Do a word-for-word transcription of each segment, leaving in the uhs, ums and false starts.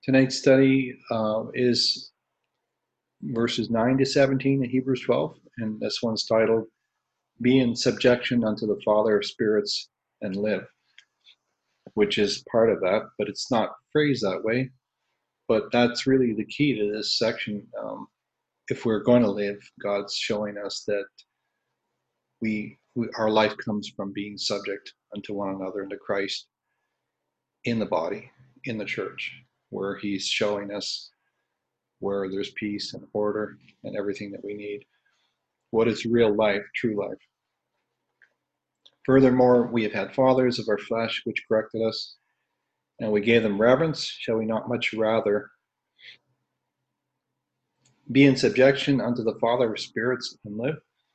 Tonight's study uh, is verses nine to seventeen in Hebrews twelve, and this one's titled, Be in Subjection unto the Father of Spirits and Live, which is part of that, but it's not phrased that way. But that's really the key to this section. Um, if we're going to live, God's showing us that we, we our life comes from being subject unto one another and to Christ in the body, in the church, where he's showing us where there's peace and order and everything that we need. What is real life, true life? Furthermore, we have had fathers of our flesh which corrected us, and we gave them reverence. Shall we not much rather be in subjection unto the Father of spirits and live?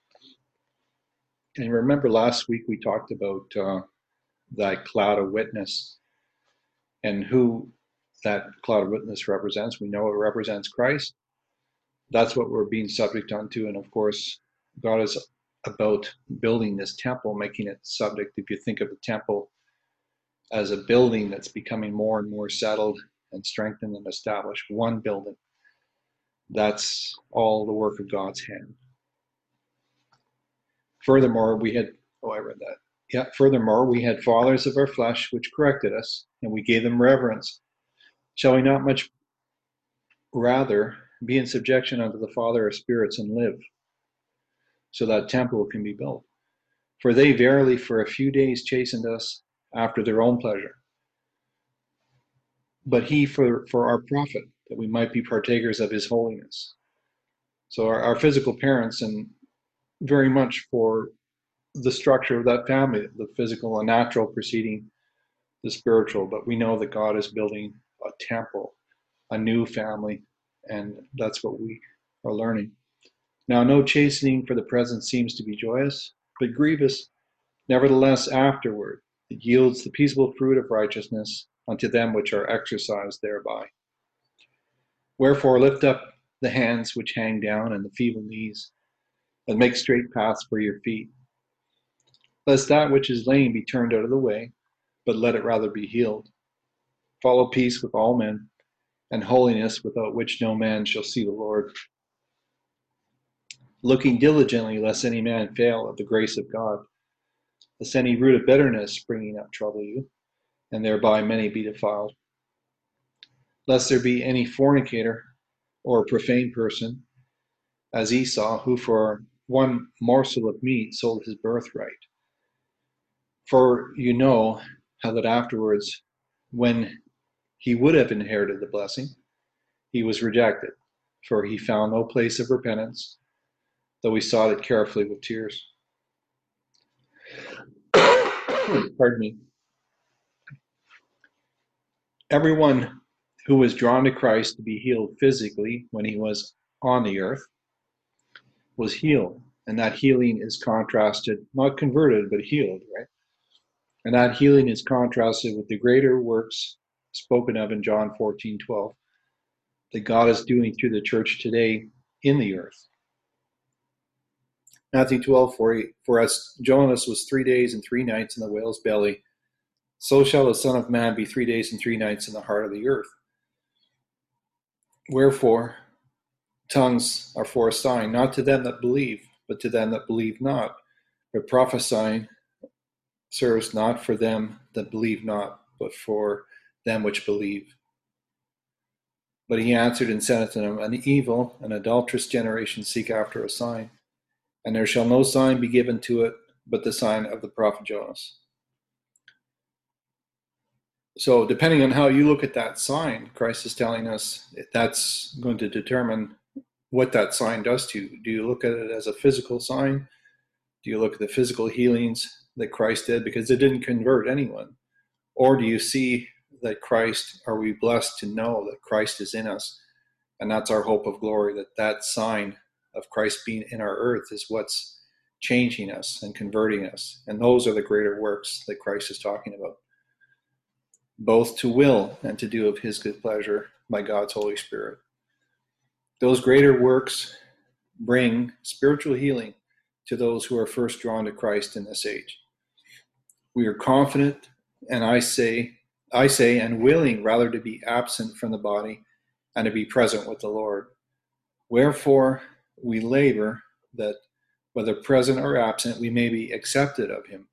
And remember last week we talked about uh, that cloud of witness and who that cloud of witness represents. We know it represents Christ. That's what we're being subject unto. And of course, God is about building this temple, making it subject. If you think of the temple as a building that's becoming more and more settled and strengthened and established, one building, that's all the work of God's hand. Furthermore, we had, oh, I read that. Yeah, furthermore, we had fathers of our flesh which corrected us, and we gave them reverence. Shall we not much rather be in subjection unto the Father of spirits and live, so that temple can be built? For they verily for a few days chastened us after their own pleasure, but he for, for our profit, that we might be partakers of his holiness. So our, our physical parents, and very much for the structure of that family, the physical and natural preceding the spiritual, but we know that God is building a temple, a new family, and that's what we are learning. Now, no chastening for the present seems to be joyous, but grievous. Nevertheless, afterward, it yields the peaceable fruit of righteousness unto them which are exercised thereby. Wherefore, lift up the hands which hang down and the feeble knees, and make straight paths for your feet, lest that which is lame be turned out of the way, but let it rather be healed. Follow peace with all men, and holiness, without which no man shall see the Lord. Looking diligently, lest any man fail of the grace of God, lest any root of bitterness springing up trouble you, and thereby many be defiled. Lest there be any fornicator or profane person, as Esau, who for one morsel of meat sold his birthright. For you know how that afterwards, when he would have inherited the blessing, he was rejected, for he found no place of repentance, though he sought it carefully with tears. Pardon me. Everyone who was drawn to Christ to be healed physically when he was on the earth was healed. And that healing is contrasted, not converted, but healed, right? And that healing is contrasted with the greater works spoken of in John fourteen twelve that God is doing through the church today in the earth. Matthew twelve forty, for as Jonas was three days and three nights in the whale's belly, so shall the Son of Man be three days and three nights in the heart of the earth. Wherefore, tongues are for a sign, not to them that believe, but to them that believe not. But prophesying serves not for them that believe not, but for them which believe. But he answered and said unto them, an evil and adulterous generation seek after a sign, and there shall no sign be given to it but the sign of the prophet Jonas. So depending on how you look at that sign, Christ is telling us that's going to determine what that sign does to you. Do you look at it as a physical sign? Do you look at the physical healings that Christ did because it didn't convert anyone? Or do you see that Christ, are we blessed to know that Christ is in us? And that's our hope of glory, that that sign of Christ being in our earth is what's changing us and converting us. And those are the greater works that Christ is talking about, both to will and to do of his good pleasure by God's Holy Spirit. Those greater works bring spiritual healing to those who are first drawn to Christ in this age. We are confident, and I say I say, and willing rather to be absent from the body and to be present with the Lord. Wherefore we labor that whether present or absent, we may be accepted of him.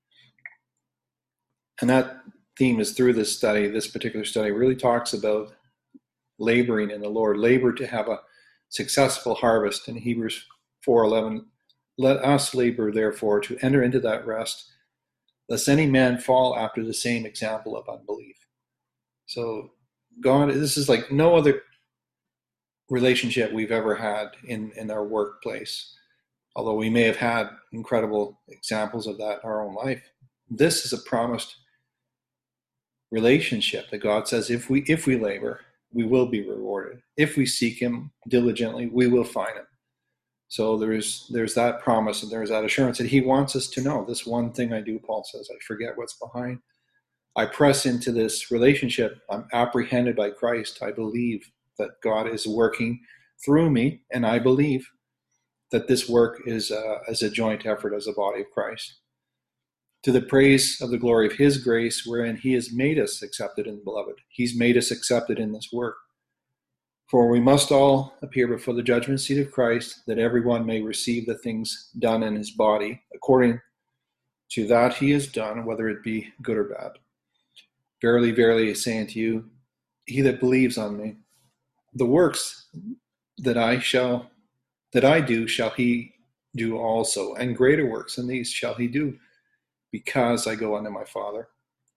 And that theme is through this study, this particular study really talks about laboring in the Lord, labor to have a successful harvest. In Hebrews four eleven, let us labor therefore to enter into that rest, lest any man fall after the same example of unbelief. So God, this is like no other relationship we've ever had in, in our workplace. Although we may have had incredible examples of that in our own life, this is a promised relationship that God says if we if we labor, we will be rewarded. If we seek him diligently, we will find him. So there's there's that promise and there's that assurance that he wants us to know. This one thing I do, Paul says, I forget what's behind. I press into this relationship. I'm apprehended by Christ. I believe that God is working through me, and I believe that this work is uh, as a joint effort as a body of Christ. To the praise of the glory of his grace, wherein he has made us accepted in the beloved. He's made us accepted in this work. For we must all appear before the judgment seat of Christ, that everyone may receive the things done in his body, according to that he has done, whether it be good or bad. Verily, verily, I say unto you, he that believes on me, the works that I shall, that I do, shall he do also, and greater works than these shall he do, because I go unto my Father.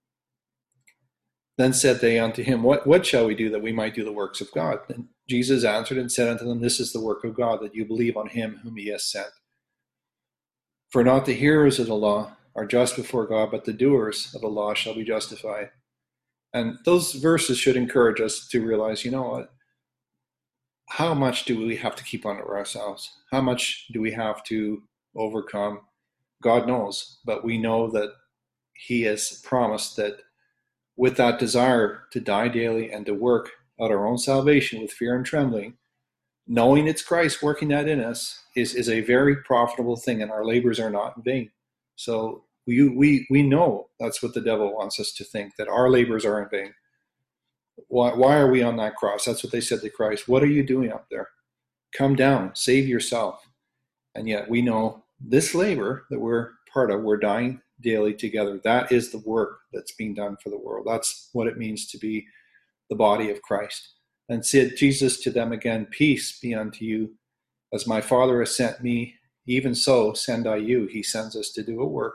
Then said they unto him, What, what shall we do that we might do the works of God? And Jesus answered and said unto them, This is the work of God, that you believe on him whom he has sent. For not the hearers of the law are just before God, but the doers of the law shall be justified. And those verses should encourage us to realize, you know what? How much do we have to keep under ourselves? How much do we have to overcome? God knows, but we know that he has promised that with that desire to die daily and to work out our own salvation with fear and trembling, knowing it's Christ working that in us is, is a very profitable thing, and our labors are not in vain. So we, we, we know that's what the devil wants us to think, that our labors are in vain. Why, why are we on that cross? That's what they said to Christ. What are you doing up there? Come down, save yourself. And yet we know this labor that we're part of, we're dying daily together. That is the work that's being done for the world. That's what it means to be the body of Christ. And said Jesus to them again, Peace be unto you. As my Father has sent me, even so send I you. He sends us to do a work.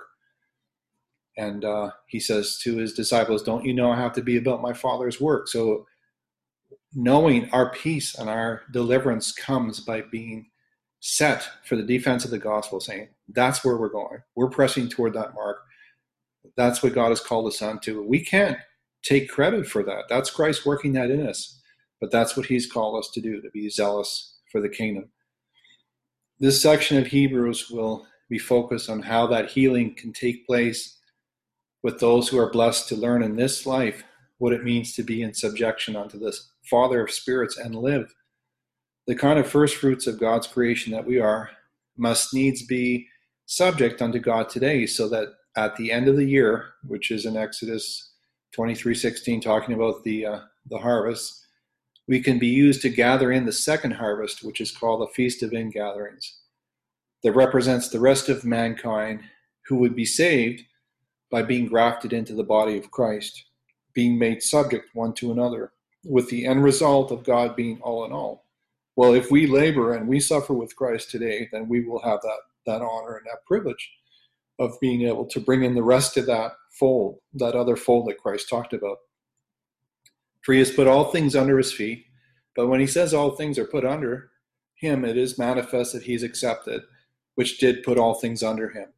And uh, he says to his disciples, don't you know I have to be about my Father's work? So knowing our peace and our deliverance comes by being set for the defense of the gospel, saying that's where we're going. We're pressing toward that mark. That's what God has called us on to. We can't take credit for that. That's Christ working that in us. But that's what he's called us to do, to be zealous for the kingdom. This section of Hebrews will be focused on how that healing can take place with those who are blessed to learn in this life what it means to be in subjection unto this Father of spirits and live. The kind of first fruits of God's creation that we are must needs be subject unto God today, so that at the end of the year, which is in Exodus twenty-three sixteen, talking about the uh, the harvest, we can be used to gather in the second harvest, which is called the Feast of Ingatherings, that represents the rest of mankind who would be saved by being grafted into the body of Christ, being made subject one to another, with the end result of God being all in all. Well, if we labor and we suffer with Christ today, then we will have that, that honor and that privilege of being able to bring in the rest of that fold, that other fold that Christ talked about. For he has put all things under his feet, but when he says all things are put under him, it is manifest that he is accepted, which did put all things under him.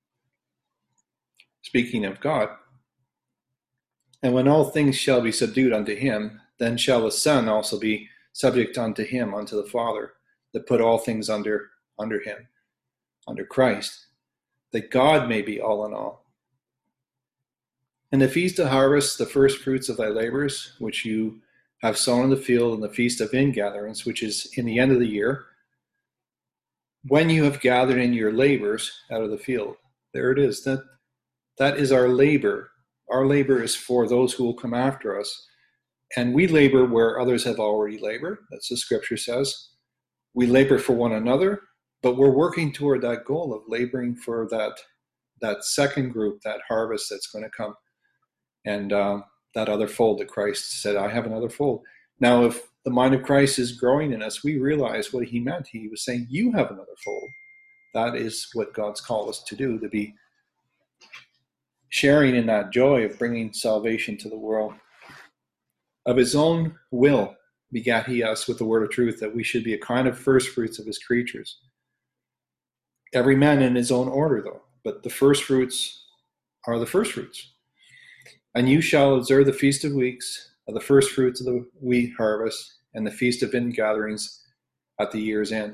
Speaking of God, and when all things shall be subdued unto him, then shall the Son also be subject unto him, unto the Father, that put all things under under him, under Christ, that God may be all in all. And the feast of harvest, the first fruits of thy labors, which you have sown in the field, and the feast of ingatherings, which is in the end of the year, when you have gathered in your labors out of the field. There it is. That that is our labor, Our labor is for those who will come after us. And we labor where others have already labored. That's what Scripture says. We labor for one another, but we're working toward that goal of laboring for that, that second group, that harvest that's going to come. And uh, that other fold that Christ said, I have another fold. Now, if the mind of Christ is growing in us, we realize what he meant. He was saying, you have another fold. That is what God's called us to do, to be sharing in that joy of bringing salvation to the world. Of his own will begat he us with the word of truth, that we should be a kind of first fruits of his creatures. Every man in his own order, though, but the first fruits are the first fruits. And you shall observe the feast of weeks, of the first fruits of the wheat harvest, and the feast of ingatherings at the year's end.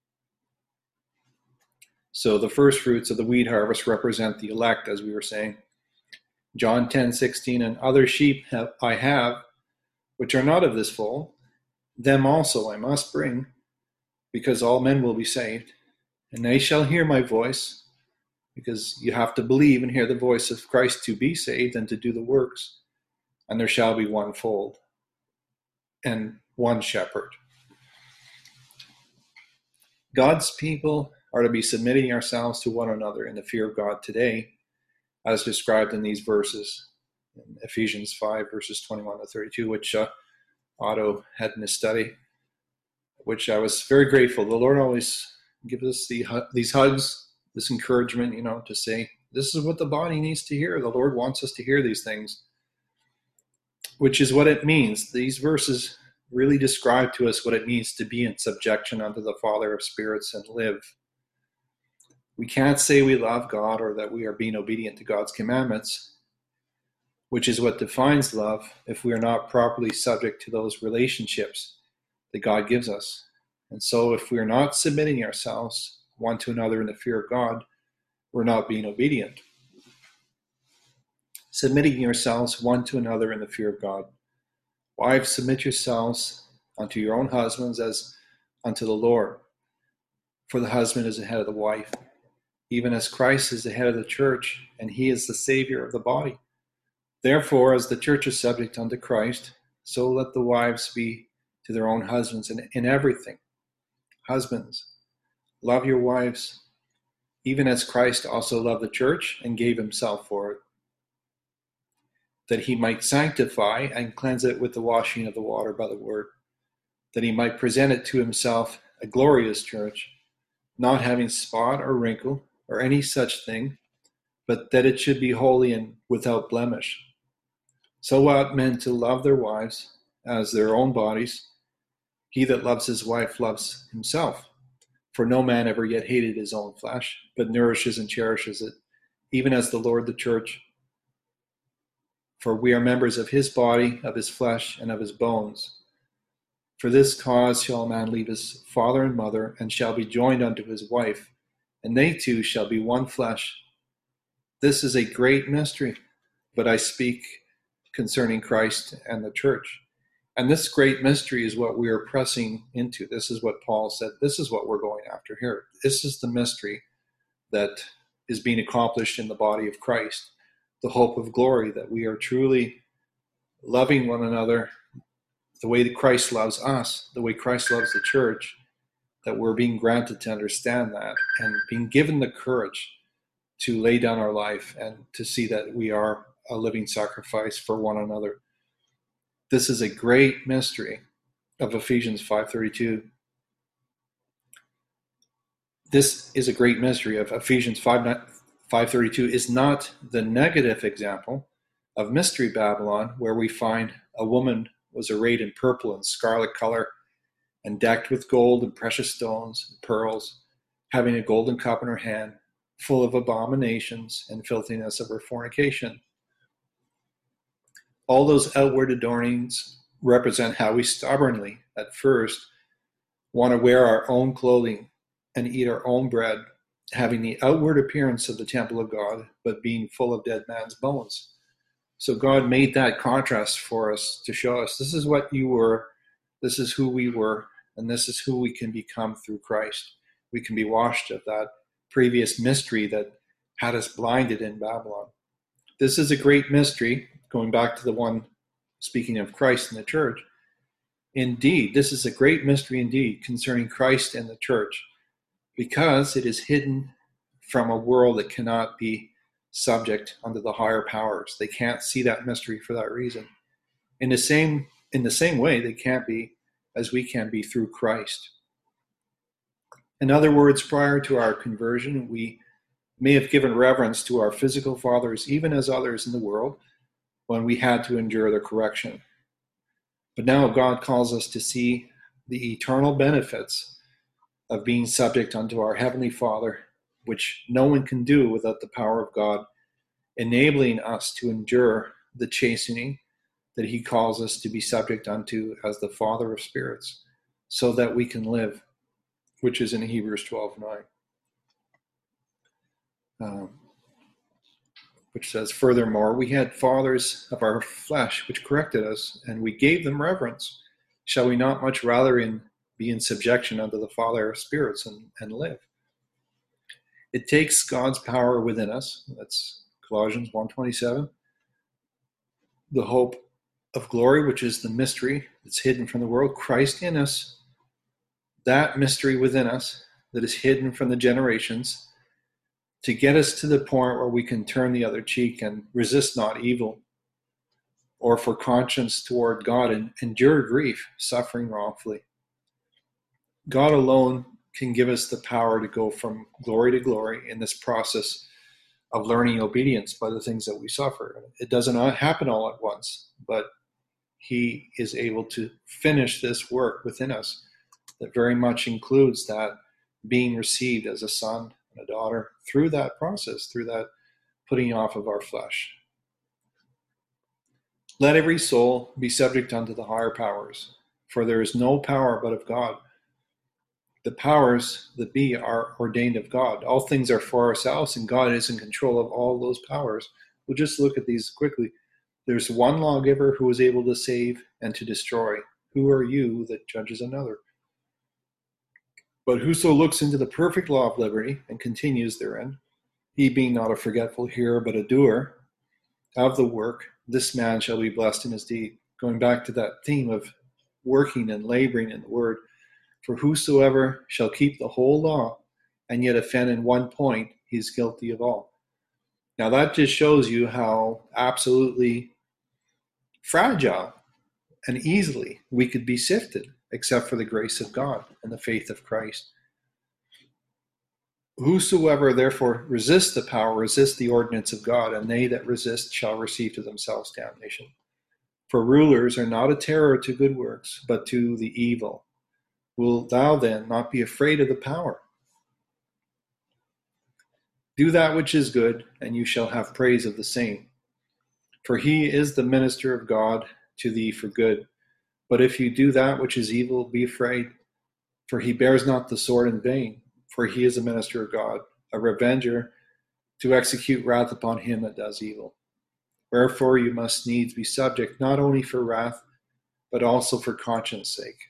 So the first fruits of the wheat harvest represent the elect, as we were saying. John ten sixteen, and other sheep have, I have, which are not of this fold, them also I must bring, because all men will be saved. And they shall hear my voice, because you have to believe and hear the voice of Christ to be saved and to do the works. And there shall be one fold and one shepherd. God's people are to be submitting ourselves to one another in the fear of God today, as described in these verses, in Ephesians five, verses twenty-one to thirty-two, which uh, Otto had in his study, which I was very grateful. The Lord always gives us the, these hugs, this encouragement, you know, to say, this is what the body needs to hear. The Lord wants us to hear these things, which is what it means. These verses really describe to us what it means to be in subjection unto the Father of spirits and live. We can't say we love God or that we are being obedient to God's commandments, which is what defines love, if we are not properly subject to those relationships that God gives us. And so if we are not submitting ourselves one to another in the fear of God, we're not being obedient. Submitting yourselves one to another in the fear of God. Wives, submit yourselves unto your own husbands as unto the Lord. For the husband is the head of the wife, even as Christ is the head of the church, and he is the Savior of the body. Therefore, as the church is subject unto Christ, so let the wives be to their own husbands in, in everything. Husbands, love your wives, even as Christ also loved the church and gave himself for it, that he might sanctify and cleanse it with the washing of the water by the word, that he might present it to himself a glorious church, not having spot or wrinkle or any such thing, but that it should be holy and without blemish. So ought men to love their wives as their own bodies. He that loves his wife loves himself. For no man ever yet hated his own flesh, but nourishes and cherishes it, even as the Lord the church. For we are members of his body, of his flesh, and of his bones. For this cause shall a man leave his father and mother, and shall be joined unto his wife, and they two shall be one flesh. This is a great mystery, but I speak concerning Christ and the church. And this great mystery is what we are pressing into. This is what Paul said. This is what we're going after here. This is the mystery that is being accomplished in the body of Christ. The hope of glory, that we are truly loving one another the way that Christ loves us, the way Christ loves the church, that we're being granted to understand that and being given the courage to lay down our life and to see that we are a living sacrifice for one another. This is a great mystery of Ephesians five thirty-two. This is a great mystery of Ephesians five thirty-two is not the negative example of Mystery Babylon, where we find a woman was arrayed in purple and scarlet color and decked with gold and precious stones and pearls, having a golden cup in her hand, full of abominations and filthiness of her fornication. All those outward adornings represent how we stubbornly, at first, want to wear our own clothing and eat our own bread, having the outward appearance of the temple of God, but being full of dead man's bones. So God made that contrast for us to show us this is what you were, this is who we were, and this is who we can become through Christ. We can be washed of that previous mystery that had us blinded in Babylon. This is a great mystery, going back to the one speaking of Christ and the church. Indeed, this is a great mystery indeed concerning Christ and the church, because it is hidden from a world that cannot be subject unto the higher powers. They can't see that mystery for that reason. In the same, in the same way, they can't be as we can be through Christ. In other words, prior to our conversion, we may have given reverence to our physical fathers, even as others in the world, when we had to endure their correction. But now God calls us to see the eternal benefits of being subject unto our Heavenly Father, which no one can do without the power of God, enabling us to endure the chastening that he calls us to be subject unto as the Father of spirits, so that we can live, which is in Hebrews twelve nine. Um, which says, furthermore, we had fathers of our flesh which corrected us, and we gave them reverence. Shall we not much rather in, be in subjection unto the Father of spirits and, and live? It takes God's power within us. That's Colossians one twenty-seven. The hope of glory, which is the mystery that's hidden from the world. Christ in us, that mystery within us that is hidden from the generations, to get us to the point where we can turn the other cheek and resist not evil, or for conscience toward God and endure grief, suffering wrongfully. God alone can give us the power to go from glory to glory in this process of learning obedience by the things that we suffer. It doesn't happen all at once, but he is able to finish this work within us that very much includes that being received as a son and a daughter through that process, through that putting off of our flesh. Let every soul be subject unto the higher powers, for there is no power but of God. The powers that be are ordained of God. All things are for ourselves, and God is in control of all those powers. We'll just look at these quickly. There's one lawgiver who is able to save and to destroy. Who are you that judges another? But whoso looks into the perfect law of liberty and continues therein, he being not a forgetful hearer, but a doer of the work, this man shall be blessed in his deed. Going back to that theme of working and laboring in the word. For whosoever shall keep the whole law and yet offend in one point, he is guilty of all. Now that just shows you how absolutely fragile and easily we could be sifted, except for the grace of God and the faith of Christ. Whosoever therefore resists the power, resists the ordinance of God, and they that resist shall receive to themselves damnation. For rulers are not a terror to good works, but to the evil. Wilt thou then not be afraid of the power? Do that which is good, and you shall have praise of the same. For he is the minister of God to thee for good. But if you do that which is evil, be afraid, for he bears not the sword in vain, for he is a minister of God, a revenger, to execute wrath upon him that does evil. Wherefore you must needs be subject, not only for wrath, but also for conscience sake.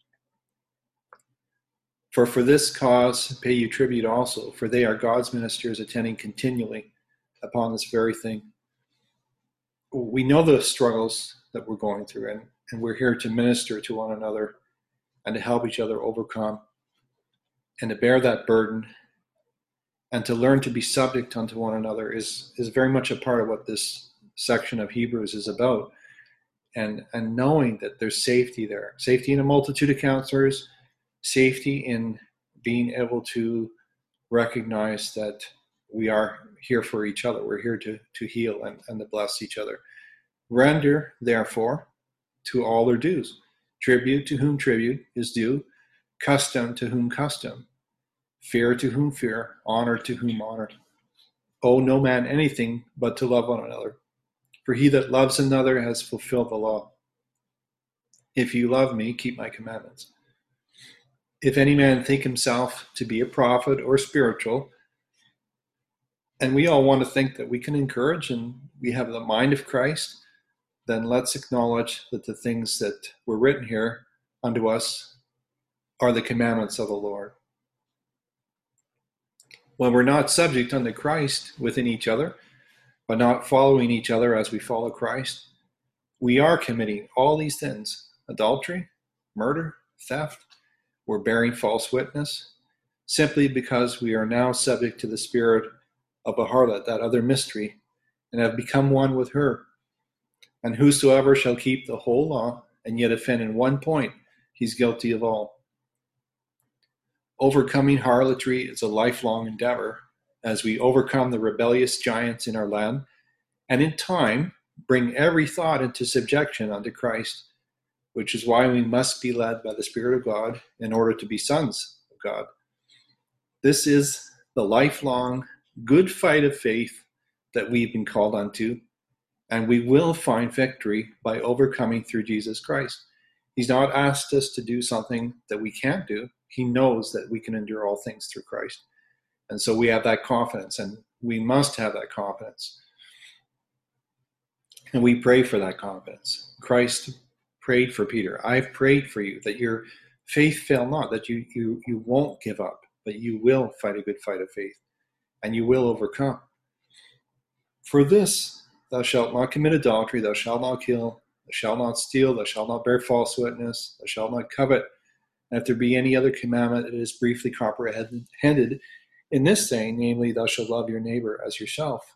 For for this cause pay you tribute also, for they are God's ministers, attending continually upon this very thing. We know the struggles that we're going through, and, and we're here to minister to one another and to help each other overcome and to bear that burden and to learn to be subject unto one another is, is very much a part of what this section of Hebrews is about. And, and knowing that there's safety there, safety in a multitude of counselors, safety in being able to recognize that we are here for each other. We're here to, to heal and, and to bless each other. Render, therefore, to all their dues. Tribute to whom tribute is due. Custom to whom custom. Fear to whom fear. Honor to whom honor. Owe no man anything but to love one another. For he that loves another has fulfilled the law. If you love me, keep my commandments. If any man think himself to be a prophet or spiritual, and we all want to think that we can encourage and we have the mind of Christ, then let's acknowledge that the things that were written here unto us are the commandments of the Lord. When we're not subject unto Christ within each other, by not following each other as we follow Christ, we are committing all these sins: adultery, murder, theft. We're bearing false witness simply because we are now subject to the spirit of a harlot, that other mystery, and have become one with her. And whosoever shall keep the whole law and yet offend in one point, he's guilty of all. Overcoming harlotry is a lifelong endeavor as we overcome the rebellious giants in our land, and in time bring every thought into subjection unto Christ, which is why we must be led by the Spirit of God in order to be sons of God. This is the lifelong good fight of faith that we've been called unto, and we will find victory by overcoming through Jesus Christ. He's not asked us to do something that we can't do. He knows that we can endure all things through Christ. And so we have that confidence, and we must have that confidence. And we pray for that confidence. Christ prayed for Peter. I've prayed for you that your faith fail not, that you, you, you won't give up, but you will fight a good fight of faith, and you will overcome. For this, thou shalt not commit adultery, thou shalt not kill, thou shalt not steal, thou shalt not bear false witness, thou shalt not covet. And if there be any other commandment, it is briefly comprehended in this saying, namely, thou shalt love your neighbor as yourself.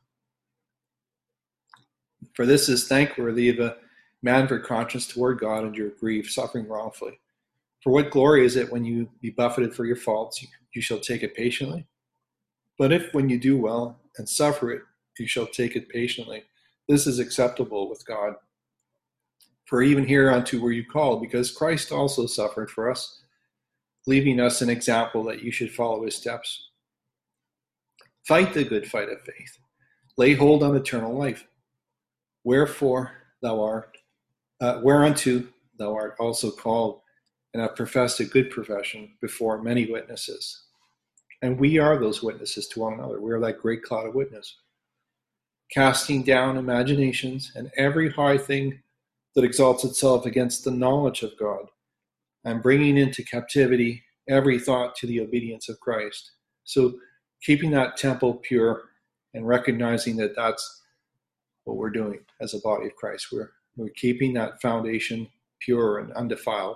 For this is thankworthy of a man for conscience toward God and your grief, suffering wrongfully. For what glory is it when you be buffeted for your faults, you, you shall take it patiently? But if when you do well and suffer it, you shall take it patiently, this is acceptable with God. For even hereunto were you called, because Christ also suffered for us, leaving us an example that you should follow his steps. Fight the good fight of faith. Lay hold on eternal life. Wherefore thou art, uh, whereunto thou art also called, and have professed a good profession before many witnesses. And we are those witnesses to one another. We are that great cloud of witness. Casting down imaginations and every high thing that exalts itself against the knowledge of God, and bringing into captivity every thought to the obedience of Christ. So keeping that temple pure and recognizing that that's what we're doing as a body of Christ. We're, we're keeping that foundation pure and undefiled.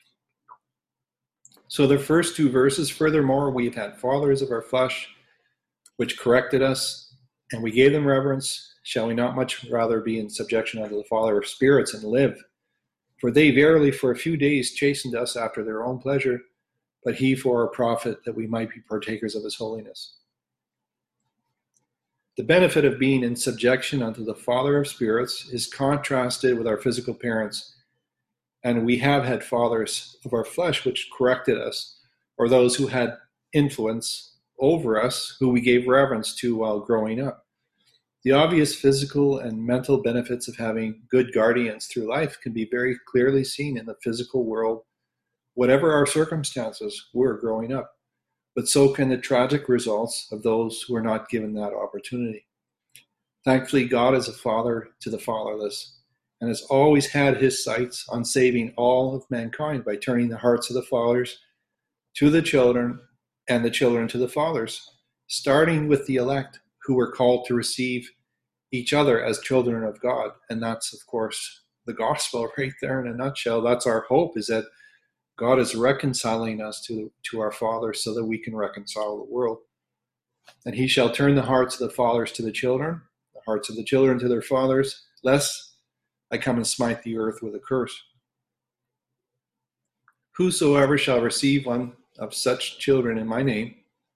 So the first two verses, furthermore, we've had fathers of our flesh, which corrected us, and we gave them reverence. Shall we not much rather be in subjection unto the Father of spirits and live? For they verily for a few days chastened us after their own pleasure, but he for our profit, that we might be partakers of his holiness. The benefit of being in subjection unto the Father of spirits is contrasted with our physical parents, and we have had fathers of our flesh which corrected us, or those who had influence over us, who we gave reverence to while growing up. The obvious physical and mental benefits of having good guardians through life can be very clearly seen in the physical world, whatever our circumstances we're growing up. But so can the tragic results of those who are not given that opportunity. Thankfully, God is a father to the fatherless, and has always had his sights on saving all of mankind by turning the hearts of the fathers to the children and the children to the fathers, starting with the elect, who were called to receive each other as children of God. And that's, of course, the gospel right there in a nutshell. That's our hope, is that God is reconciling us to, to our Father so that we can reconcile the world. And he shall turn the hearts of the fathers to the children, the hearts of the children to their fathers, lest I come and smite the earth with a curse. Whosoever shall receive one of such children in my name,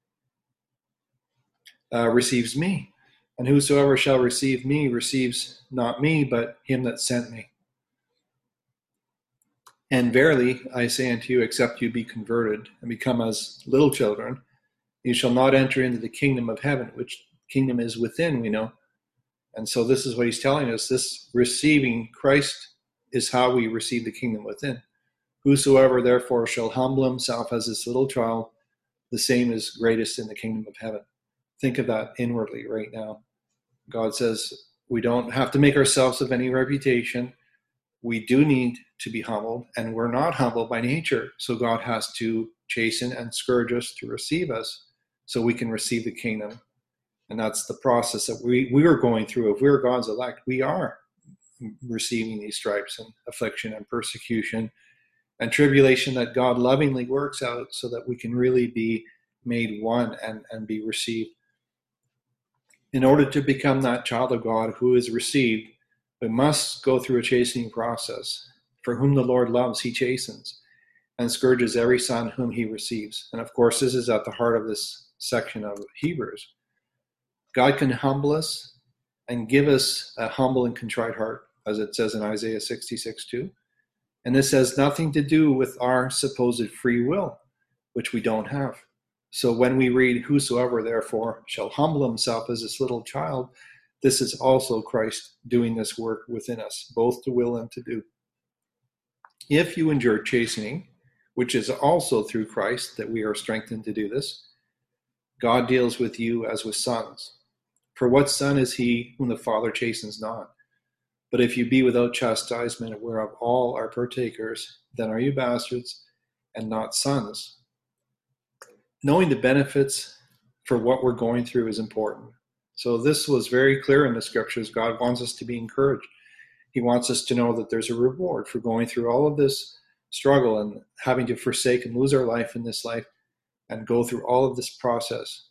Uh, receives me. And whosoever shall receive me receives not me, but him that sent me. And verily, I say unto you, except you be converted and become as little children, you shall not enter into the kingdom of heaven, which kingdom is within, we know. And so this is what he's telling us. This receiving Christ is how we receive the kingdom within. Whosoever therefore shall humble himself as this little child, the same is greatest in the kingdom of heaven. Think of that inwardly right now. God says we don't have to make ourselves of any reputation. We do need to be humbled, and we're not humble by nature. So God has to chasten and scourge us to receive us so we can receive the kingdom And that's the process that we, we are going through. If we're God's elect, we are receiving these stripes and affliction and persecution and tribulation that God lovingly works out so that we can really be made one and, and be received. In order to become that child of God who is received, we must go through a chastening process. For whom the Lord loves, he chastens and scourges every son whom he receives. And of course, this is at the heart of this section of Hebrews. God can humble us and give us a humble and contrite heart, as it says in Isaiah sixty-six two. And this has nothing to do with our supposed free will, which we don't have. So when we read, whosoever therefore shall humble himself as this little child, this is also Christ doing this work within us, both to will and to do. If you endure chastening, which is also through Christ that we are strengthened to do this, God deals with you as with sons. For what son is he whom the Father chastens not? But if you be without chastisement, whereof all are partakers, then are you bastards and not sons. Knowing the benefits for what we're going through is important. So this was very clear in the scriptures. God wants us to be encouraged. He wants us to know that there's a reward for going through all of this struggle and having to forsake and lose our life in this life and go through all of this process.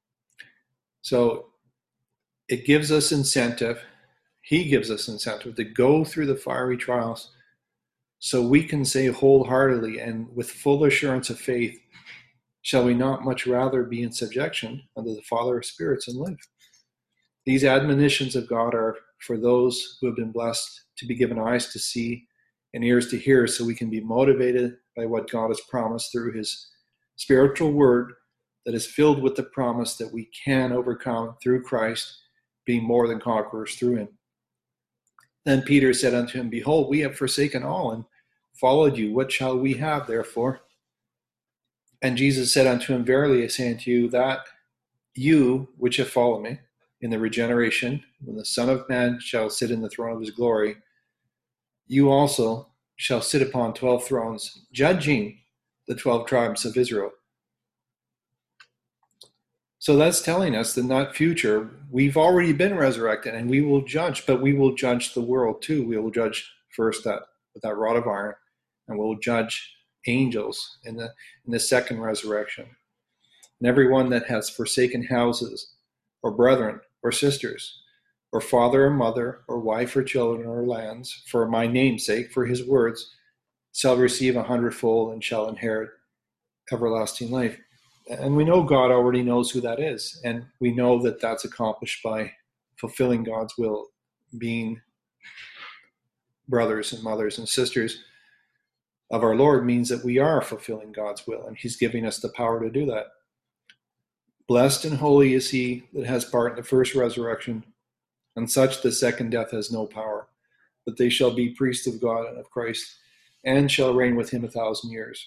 So it gives us incentive. He gives us incentive to go through the fiery trials so we can say wholeheartedly and with full assurance of faith, shall we not much rather be in subjection unto the Father of spirits and live? These admonitions of God are for those who have been blessed to be given eyes to see and ears to hear, so we can be motivated by what God has promised through his spiritual word that is filled with the promise that we can overcome through Christ, being more than conquerors through him. Then Peter said unto him, behold, we have forsaken all and followed you. What shall we have therefore? And Jesus said unto him, verily I say unto you, that you which have followed me in the regeneration, when the Son of Man shall sit in the throne of his glory, you also shall sit upon twelve thrones, judging the twelve tribes of Israel. So that's telling us that in that future, we've already been resurrected and we will judge, but we will judge the world too. We will judge first that with that rod of iron, and we'll judge angels in the in the second resurrection. And everyone that has forsaken houses or brethren or sisters or father or mother or wife or children or lands for my name's sake, for his words, shall receive a hundredfold and shall inherit everlasting life. And we know God already knows who that is, and we know that that's accomplished by fulfilling God's will, being brothers and mothers and sisters of our Lord means that we are fulfilling God's will, and he's giving us the power to do that. Blessed and holy is he that has part in the first resurrection, and such the second death has no power, but they shall be priests of God and of Christ, and shall reign with him a thousand years.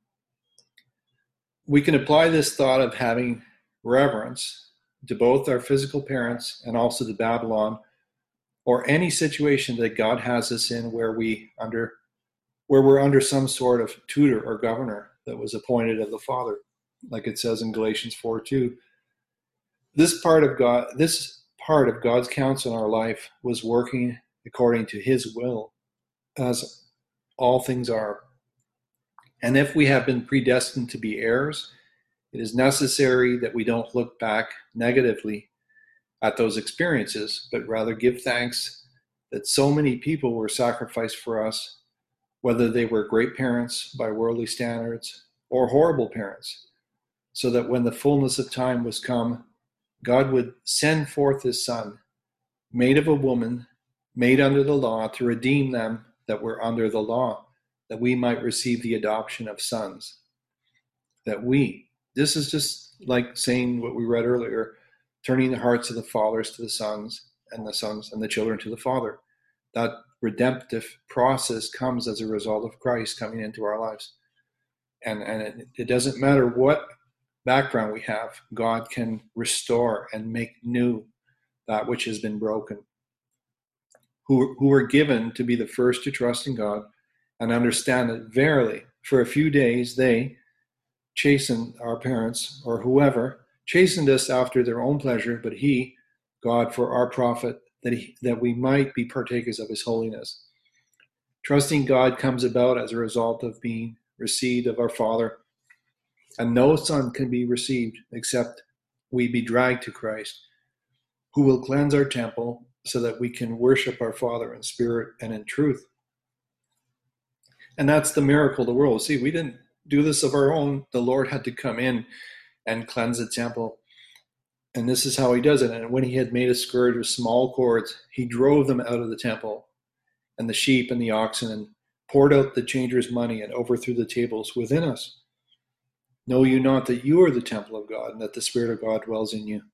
We can apply this thought of having reverence to both our physical parents and also to Babylon, or any situation that God has us in where we under where we're under some sort of tutor or governor that was appointed of the Father, like it says in Galatians four two. This part of God, this part of God's counsel in our life was working according to his will, as all things are. And if we have been predestined to be heirs, it is necessary that we don't look back negatively at those experiences, but rather give thanks that so many people were sacrificed for us, whether they were great parents by worldly standards or horrible parents, so that when the fullness of time was come, God would send forth his Son, made of a woman, made under the law, to redeem them that were under the law, that we might receive the adoption of sons. That we, this is just like saying what we read earlier, turning the hearts of the fathers to the sons, and the sons and the children to the Father. That redemptive process comes as a result of Christ coming into our lives. And, and it, it doesn't matter what background we have, God can restore and make new that which has been broken. Who, who are given to be the first to trust in God and understand that verily, for a few days, they chasten our parents or whoever, chastened us after their own pleasure, but he, God, for our profit, that, he, that we might be partakers of his holiness. Trusting God comes about as a result of being received of our Father, and no son can be received except we be dragged to Christ, who will cleanse our temple so that we can worship our Father in spirit and in truth. And that's the miracle of the world. See, we didn't do this of our own. The Lord had to come in and cleanse the temple. And this is how he does it. And when he had made a scourge of small cords, he drove them out of the temple, and the sheep and the oxen, and poured out the changers' money, and overthrew the tables within us. Know you not that you are the temple of God, and that the Spirit of God dwells in you?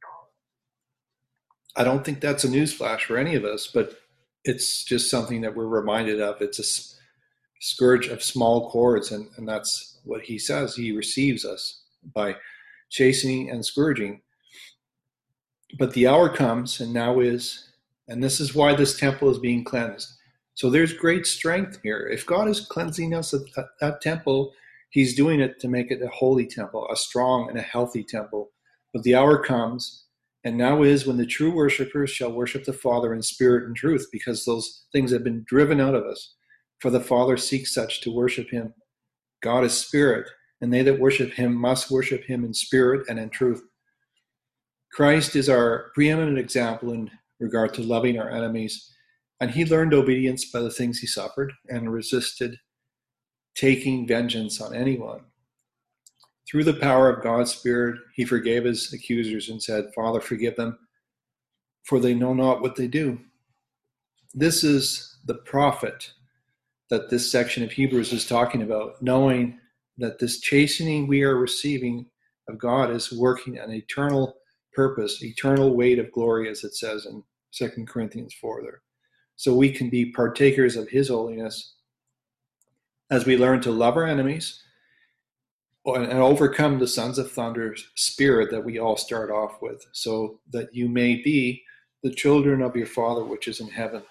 I don't think that's a newsflash for any of us, but it's just something that we're reminded of. It's a scourge of small cords, and, and that's what he says. He receives us by chastening and scourging. But the hour comes, and now is, and this is why this temple is being cleansed. So there's great strength here. If God is cleansing us at, at that temple, he's doing it to make it a holy temple, a strong and a healthy temple. But the hour comes, and now is when the true worshipers shall worship the Father in spirit and truth, because those things have been driven out of us. For the Father seeks such to worship him. God is spirit, and they that worship him must worship him in spirit and in truth. Christ is our preeminent example in regard to loving our enemies, and he learned obedience by the things he suffered and resisted taking vengeance on anyone. Through the power of God's Spirit, he forgave his accusers and said, Father, forgive them, for they know not what they do. This is the profit that this section of Hebrews is talking about, knowing that this chastening we are receiving of God is working an eternal purpose, eternal weight of glory, as it says in Second Corinthians four there. So we can be partakers of his holiness as we learn to love our enemies and overcome the sons of thunder's spirit that we all start off with, so that you may be the children of your Father which is in heaven.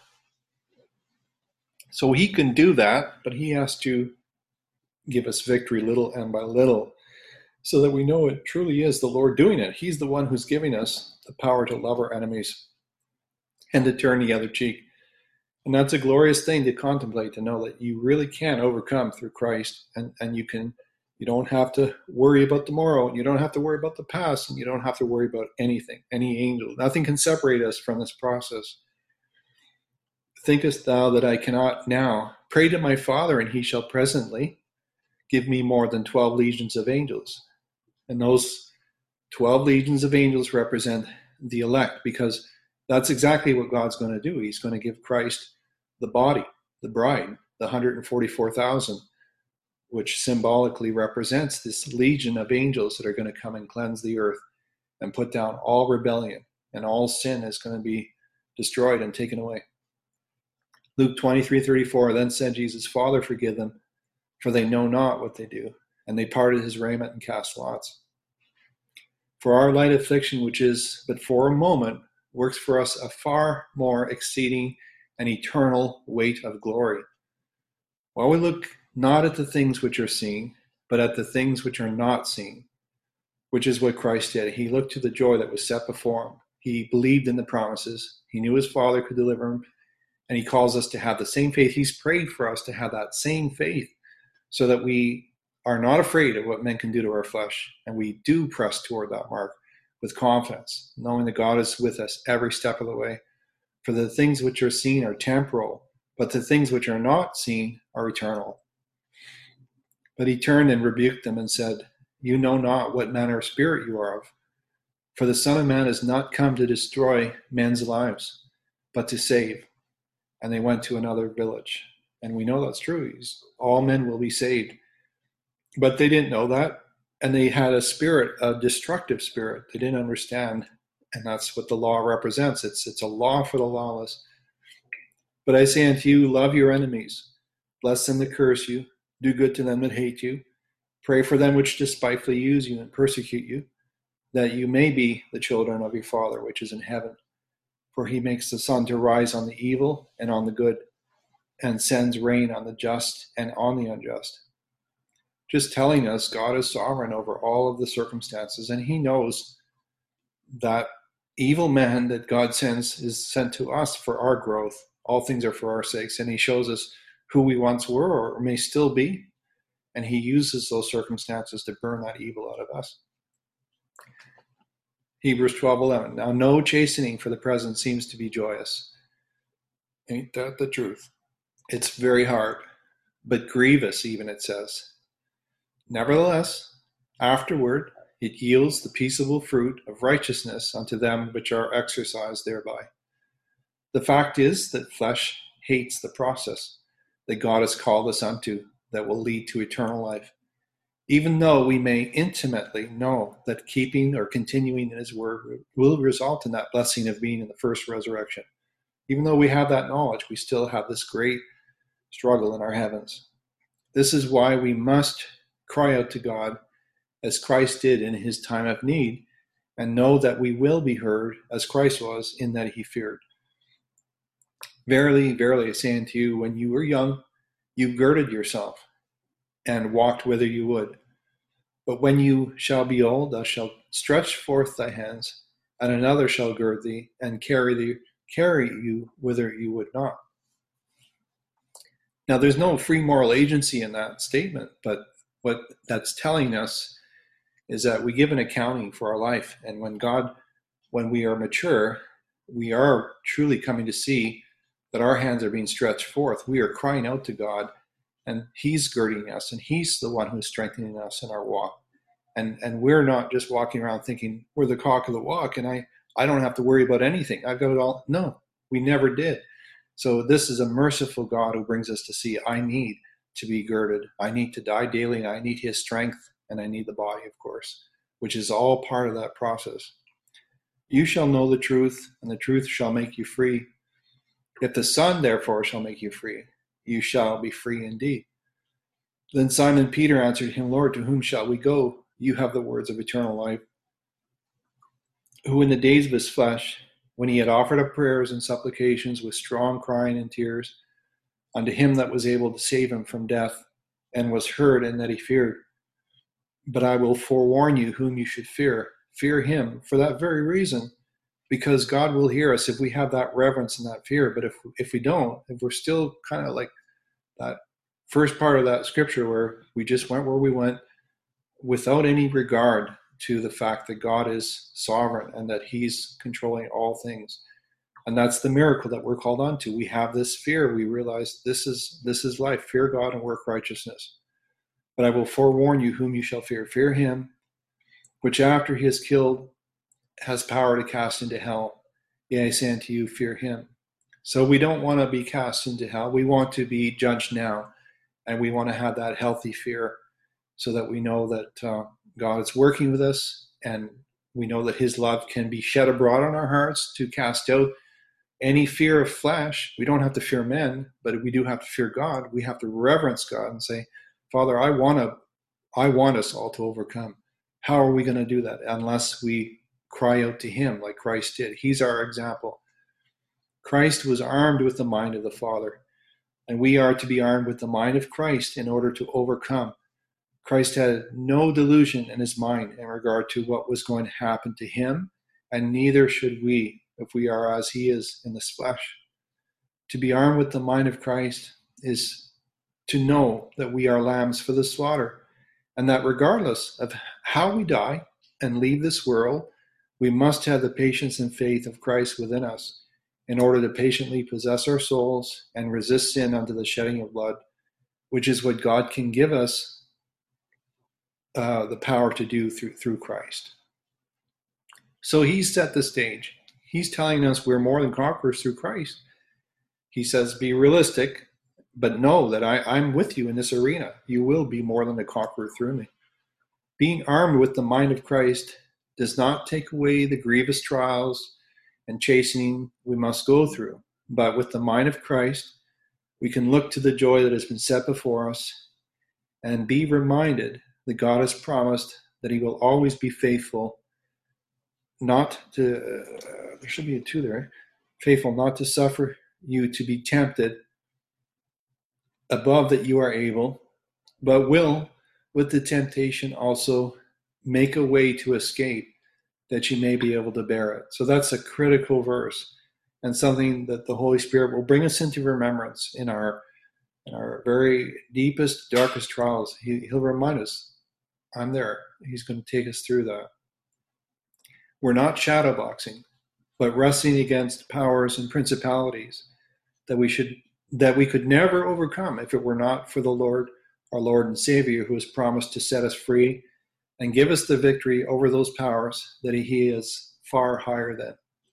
So he can do that, but he has to give us victory little and by little, so that we know it truly is the Lord doing it. He's the one who's giving us the power to love our enemies and to turn the other cheek. And that's a glorious thing to contemplate, to know that you really can overcome through Christ, and, and you can, you don't have to worry about tomorrow, and you don't have to worry about the past, and you don't have to worry about anything, any angel. Nothing can separate us from this process. Thinkest thou that I cannot now pray to my Father, and he shall presently give me more than twelve legions of angels? And those twelve legions of angels represent the elect, because that's exactly what God's going to do. He's going to give Christ the body, the bride, the one hundred forty-four thousand, which symbolically represents this legion of angels that are going to come and cleanse the earth and put down all rebellion, and all sin is going to be destroyed and taken away. Luke twenty-three thirty-four, then said Jesus, Father, forgive them, for they know not what they do. And they parted his raiment and cast lots. For our light affliction, which is but for a moment, works for us a far more exceeding and eternal weight of glory. While we look not at the things which are seen, but at the things which are not seen, which is what Christ did. He looked to the joy that was set before him. He believed in the promises. He knew his Father could deliver him, and he calls us to have the same faith. He's prayed for us to have that same faith, so that we are not afraid of what men can do to our flesh, and we do press toward that mark with confidence, knowing that God is with us every step of the way. For the things which are seen are temporal, but the things which are not seen are eternal. But he turned and rebuked them and said, You know not what manner of spirit you are of. For the Son of Man is not come to destroy men's lives, but to save. And they went to another village. And we know that's true. He's, all men will be saved. But they didn't know that. And they had a spirit, a destructive spirit. They didn't understand. And that's what the law represents. It's, it's a law for the lawless. But I say unto you, love your enemies. Bless them that curse you. Do good to them that hate you. Pray for them which despitefully use you and persecute you, that you may be the children of your Father which is in heaven. For he makes the sun to rise on the evil and on the good, and sends rain on the just and on the unjust. just telling us God is sovereign over all of the circumstances, and he knows that evil man that God sends is sent to us for our growth. All things are for our sakes, and he shows us who we once were or may still be, and he uses those circumstances to burn that evil out of us. Hebrews twelve eleven. Now no chastening for the present seems to be joyous. Ain't that the truth? It's very hard, but grievous even, it says. Nevertheless, afterward it yields the peaceable fruit of righteousness unto them which are exercised thereby. The fact is that flesh hates the process that God has called us unto that will lead to eternal life, even though we may intimately know that keeping or continuing in his word will result in that blessing of being in the first resurrection. Even though we have that knowledge, we still have this great struggle in our heavens. This is why we must cry out to God as Christ did in his time of need, and know that we will be heard as Christ was in that he feared. Verily, verily, I say unto you, when you were young, you girded yourself and walked whither you would. But when you shall be old, thou shalt stretch forth thy hands, and another shall gird thee and carry thee, carry you whither you would not. Now, there's no free moral agency in that statement, but what that's telling us is that we give an accounting for our life. And when God, when we are mature, we are truly coming to see that our hands are being stretched forth. We are crying out to God, and he's girding us, and he's the one who's strengthening us in our walk. And and we're not just walking around thinking we're the cock of the walk, and I, I don't have to worry about anything. I've got it all. No, we never did. So this is a merciful God who brings us to see I need to be girded. I need to die daily, and I need his strength, and I need the body, of course, which is all part of that process. You shall know the truth, and the truth shall make you free. If the Son, therefore, shall make you free, you shall be free indeed. Then Simon Peter answered him, Lord, to whom shall we go? You have the words of eternal life. Who in the days of his flesh, when he had offered up prayers and supplications with strong crying and tears, unto him that was able to save him from death, and was heard, and that he feared. But I will forewarn you whom you should fear. Fear him for that very reason, because God will hear us if we have that reverence and that fear. But if if we don't, if we're still kind of like that first part of that scripture where we just went where we went without any regard to the fact that God is sovereign and that he's controlling all things. And that's the miracle that we're called on to. We have this fear. We realize this is this is life. Fear God and work righteousness. But I will forewarn you whom you shall fear. Fear him, which after he is killed has power to cast into hell. Yea, I say unto you, fear him. So we don't want to be cast into hell. We want to be judged now. And we want to have that healthy fear so that we know that uh, God is working with us, and we know that his love can be shed abroad on our hearts to cast out any fear of flesh. We don't have to fear men, but we do have to fear God. We have to reverence God and say, Father, I want to, I want us all to overcome. How are we going to do that unless we cry out to him like Christ did? He's our example. Christ was armed with the mind of the Father, and we are to be armed with the mind of Christ in order to overcome. Christ had no delusion in his mind in regard to what was going to happen to him, and neither should we if we are as he is in this flesh. To be armed with the mind of Christ is to know that we are lambs for the slaughter, and that regardless of how we die and leave this world, we must have the patience and faith of Christ within us in order to patiently possess our souls and resist sin unto the shedding of blood, which is what God can give us uh, the power to do through, through Christ. So he's set the stage. He's telling us we're more than conquerors through Christ. He says, be realistic, but know that I, I'm with you in this arena. You will be more than a conqueror through me. Being armed with the mind of Christ does not take away the grievous trials and chastening we must go through. But with the mind of Christ, we can look to the joy that has been set before us and be reminded that God has promised that he will always be faithful, not to, uh, there should be a two there, right? Faithful not to suffer you to be tempted above that you are able, but will with the temptation also make a way to escape, that you may be able to bear it. So that's a critical verse, and something that the Holy Spirit will bring us into remembrance in our in our very deepest, darkest trials. He, he'll remind us, I'm there. He's going to take us through that. We're not shadowboxing, but wrestling against powers and principalities that we should that we could never overcome if it were not for the Lord, our Lord and Savior, who has promised to set us free and give us the victory over those powers that he is far higher than.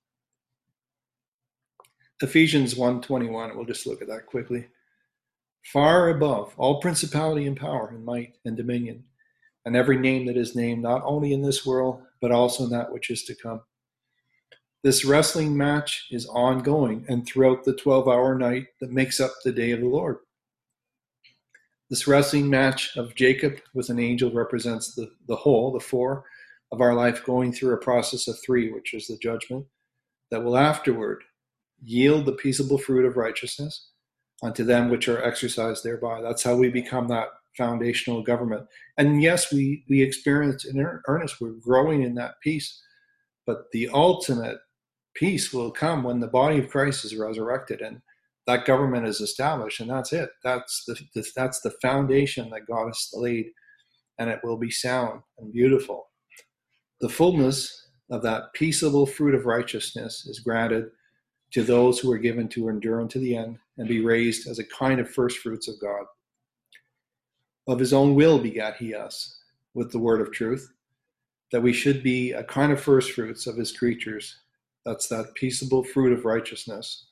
Ephesians one twenty-one, we'll just look at that quickly. Far above all principality and power and might and dominion, and every name that is named, not only in this world, but also in that which is to come. This wrestling match is ongoing and throughout the twelve-hour night that makes up the day of the Lord. This wrestling match of Jacob with an angel represents the, the whole, the four, of our life going through a process of three, which is the judgment, that will afterward yield the peaceable fruit of righteousness unto them which are exercised thereby. That's how we become that foundational government. And yes, we, we experience in earnest, we're growing in that peace, but the ultimate peace will come when the body of Christ is resurrected and that government is established, and that's it. That's the, the that's the foundation that God has laid, and it will be sound and beautiful. The fullness of that peaceable fruit of righteousness is granted to those who are given to endure unto the end and be raised as a kind of first fruits of God. Of his own will begat he us with the word of truth, that we should be a kind of first fruits of his creatures. That's that peaceable fruit of righteousness.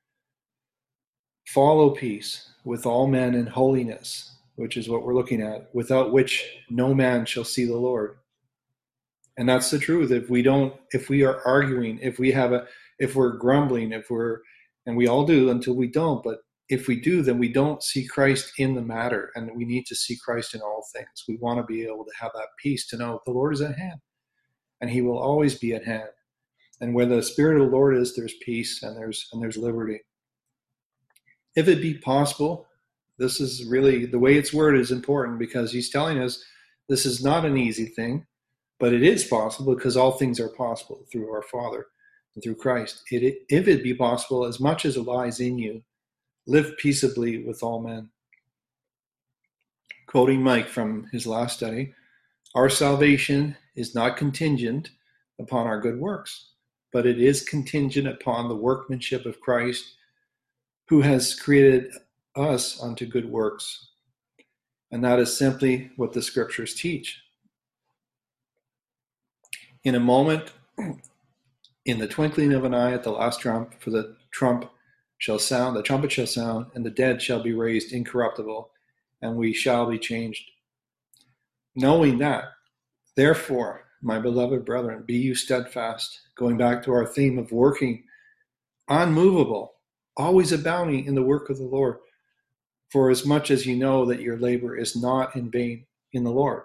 Follow peace with all men in holiness, which is what we're looking at, without which no man shall see the Lord. And that's the truth. If we don't, if we are arguing, if we have a, if we're grumbling, if we're, and we all do until we don't, but if we do, then we don't see Christ in the matter, and we need to see Christ in all things. We want to be able to have that peace to know the Lord is at hand, and he will always be at hand. And where the Spirit of the Lord is, there's peace and there's and there's liberty. If it be possible, this is really, the way it's worded is important, because he's telling us this is not an easy thing, but it is possible, because all things are possible through our Father and through Christ. It, if it be possible, as much as it lies in you, live peaceably with all men. Quoting Mike from his last study, our salvation is not contingent upon our good works, but it is contingent upon the workmanship of Christ, who has created us unto good works. And that is simply what the scriptures teach. In a moment, in the twinkling of an eye at the last trump, for the trump shall sound, the trumpet shall sound, and the dead shall be raised incorruptible, and we shall be changed. Knowing that, therefore, my beloved brethren, be you steadfast, going back to our theme of working, unmovable, always abounding in the work of the Lord, for as much as you know that your labor is not in vain in the Lord.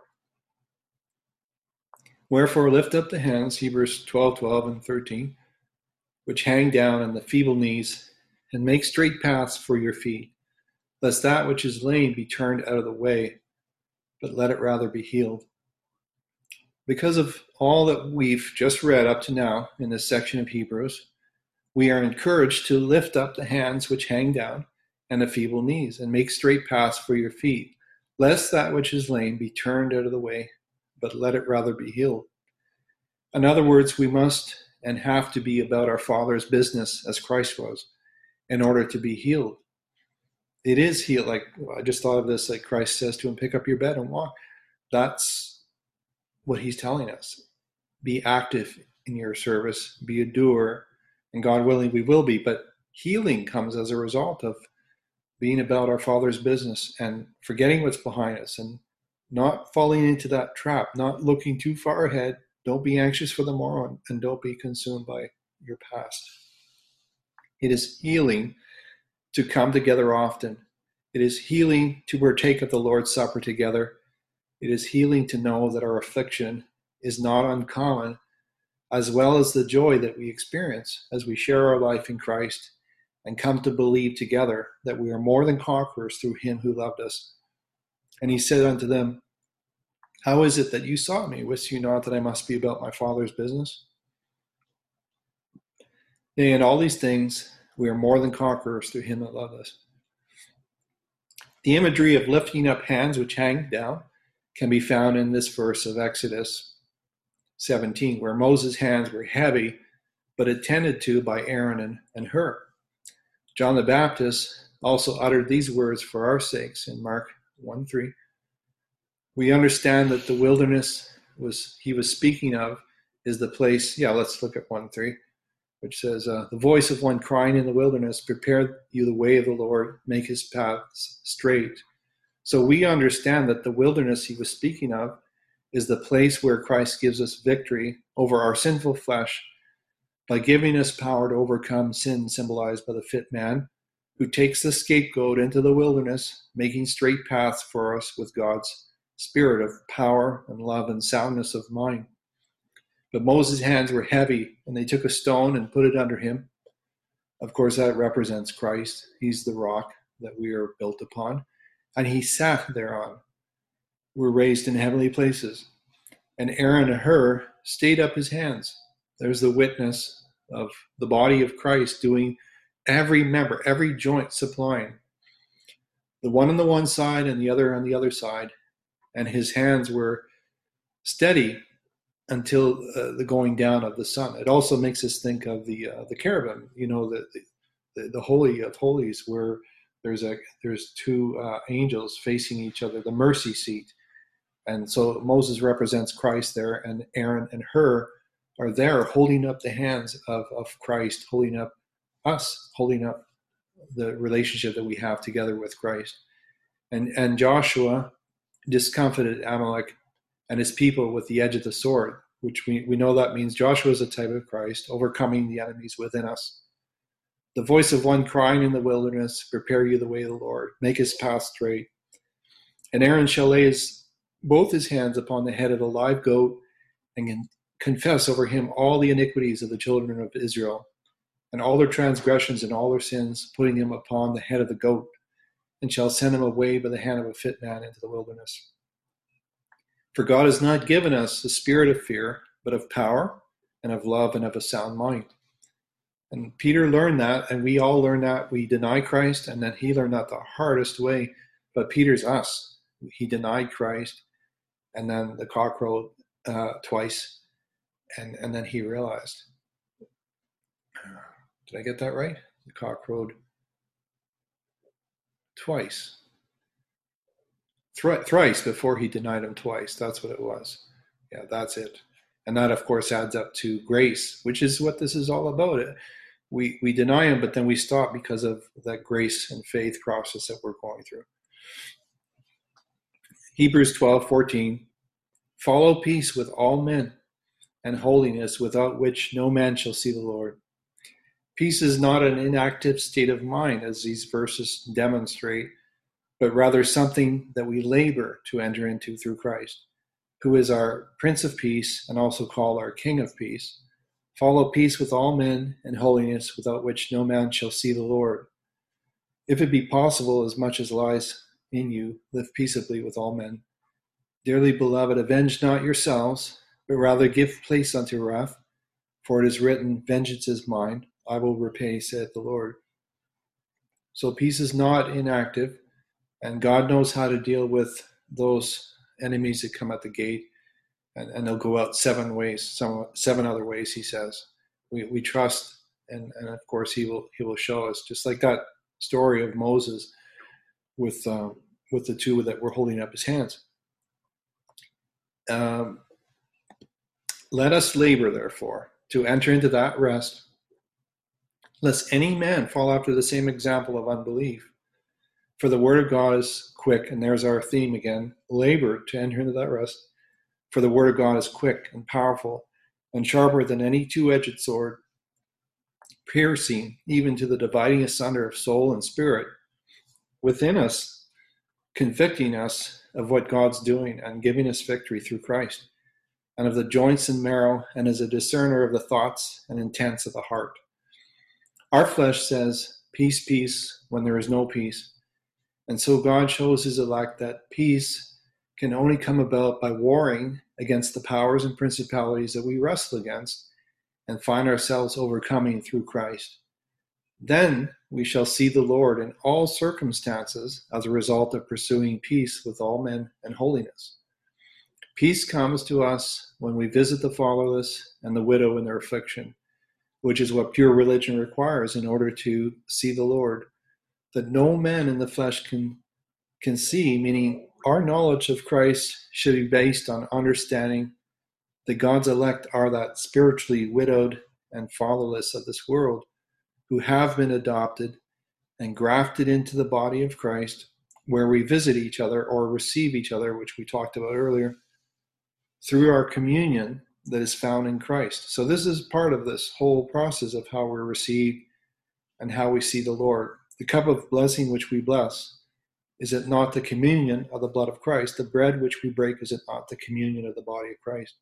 Wherefore lift up the hands, Hebrews twelve, twelve and thirteen, which hang down, and the feeble knees, and make straight paths for your feet, lest that which is lame be turned out of the way, but let it rather be healed. Because of all that we've just read up to now in this section of Hebrews, we are encouraged to lift up the hands which hang down and the feeble knees, and make straight paths for your feet, lest that which is lame be turned out of the way, but let it rather be healed. In other words, we must and have to be about our Father's business as Christ was, in order to be healed. It is healed. Like, I just thought of this, like Christ says to him, pick up your bed and walk. That's what he's telling us. Be active in your service, be a doer, and God willing, we will be. But healing comes as a result of being about our Father's business and forgetting what's behind us and not falling into that trap, not looking too far ahead. Don't be anxious for the morrow, and don't be consumed by your past. It is healing to come together often. It is healing to partake of the Lord's Supper together. It is healing to know that our affliction is not uncommon, as well as the joy that we experience as we share our life in Christ and come to believe together that we are more than conquerors through him who loved us. And he said unto them, How is it that you sought me? Wist you not that I must be about my Father's business? Nay, in all these things, we are more than conquerors through him that loved us. The imagery of lifting up hands which hang down can be found in this verse of Exodus seventeen, where Moses' hands were heavy, but attended to by Aaron and, and Hur. John the Baptist also uttered these words for our sakes in Mark one three. We understand that the wilderness was he was speaking of is the place, yeah, let's look at one three, which says, uh, the voice of one crying in the wilderness, prepare you the way of the Lord, make his paths straight. So we understand that the wilderness he was speaking of is the place where Christ gives us victory over our sinful flesh by giving us power to overcome sin, symbolized by the fit man, who takes the scapegoat into the wilderness, making straight paths for us with God's spirit of power and love and soundness of mind. But Moses' hands were heavy, and they took a stone and put it under him. Of course, that represents Christ. He's the rock that we are built upon. And he sat thereon. We're raised in heavenly places. And Aaron and Hur stayed up his hands. There's the witness of the body of Christ doing every member, every joint supplying. The one on the one side and the other on the other side. And his hands were steady until uh, the going down of the sun. It also makes us think of the uh, the cherubim, you know, the, the the holy of holies, where there's a there's two uh, angels facing each other, the mercy seat. And so Moses represents Christ there, and Aaron and Hur are there holding up the hands of, of Christ, holding up us, holding up the relationship that we have together with Christ. And and Joshua discomfited Amalek and his people with the edge of the sword, which we, we know that means Joshua is a type of Christ, overcoming the enemies within us. The voice of one crying in the wilderness, prepare you the way of the Lord, make his path straight. And Aaron shall lay his, both his hands upon the head of the live goat and can confess over him all the iniquities of the children of Israel and all their transgressions and all their sins, putting him upon the head of the goat, and shall send him away by the hand of a fit man into the wilderness. For God has not given us the spirit of fear, but of power and of love and of a sound mind. And Peter learned that, and we all learn that. We deny Christ, and then he learned that the hardest way. But Peter's us. He denied Christ, and then the cock crowed uh, twice, and, and then he realized. Did I get that right? The cock crowed twice. Thri- thrice before he denied him twice. That's what it was. Yeah, that's it. And that, of course, adds up to grace, which is what this is all about. We we deny him, but then we stop because of that grace and faith process that we're going through. Hebrews twelve fourteen. Follow peace with all men and holiness, without which no man shall see the Lord. Peace is not an inactive state of mind, as these verses demonstrate, but rather something that we labor to enter into through Christ, who is our Prince of Peace and also called our King of Peace. Follow peace with all men and holiness, without which no man shall see the Lord. If it be possible, as much as lies in you, live peaceably with all men. Dearly beloved, avenge not yourselves, but rather give place unto wrath, for it is written, vengeance is mine, I will repay, saith the Lord. So peace is not inactive, and God knows how to deal with those enemies that come at the gate, and, and they'll go out seven ways, some seven other ways, he says. We we trust, and, and of course he will he will show us, just like that story of Moses with um, with the two that were holding up his hands. Um, let us labor, therefore, to enter into that rest, lest any man fall after the same example of unbelief. For the word of God is quick, and there's our theme again, labor to enter into that rest. For the word of God is quick and powerful and sharper than any two-edged sword, piercing even to the dividing asunder of soul and spirit, within us, convicting us of what God's doing and giving us victory through Christ, and of the joints and marrow, and as a discerner of the thoughts and intents of the heart. Our flesh says, peace, peace, when there is no peace. And so God shows his elect that peace can only come about by warring against the powers and principalities that we wrestle against and find ourselves overcoming through Christ. Then we shall see the Lord in all circumstances as a result of pursuing peace with all men and holiness. Peace comes to us when we visit the fatherless and the widow in their affliction, which is what pure religion requires in order to see the Lord, that no man in the flesh can, can see, meaning our knowledge of Christ should be based on understanding that God's elect are that spiritually widowed and fatherless of this world who have been adopted and grafted into the body of Christ, where we visit each other or receive each other, which we talked about earlier, through our communion that is found in Christ. So this is part of this whole process of how we're received and how we see the Lord. The cup of blessing which we bless, is it not the communion of the blood of Christ? The bread which we break, is it not the communion of the body of Christ?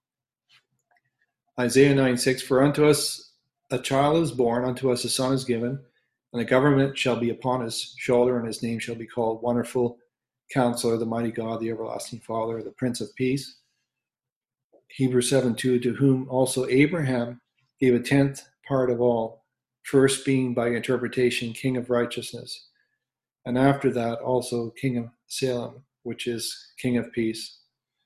Isaiah nine six, for unto us a child is born, unto us a son is given, and the government shall be upon his shoulder, and his name shall be called Wonderful Counselor, the Mighty God, the Everlasting Father, the Prince of Peace. Hebrews seven two, to whom also Abraham gave a tenth part of all, first being by interpretation king of righteousness, and after that also king of Salem, which is king of peace.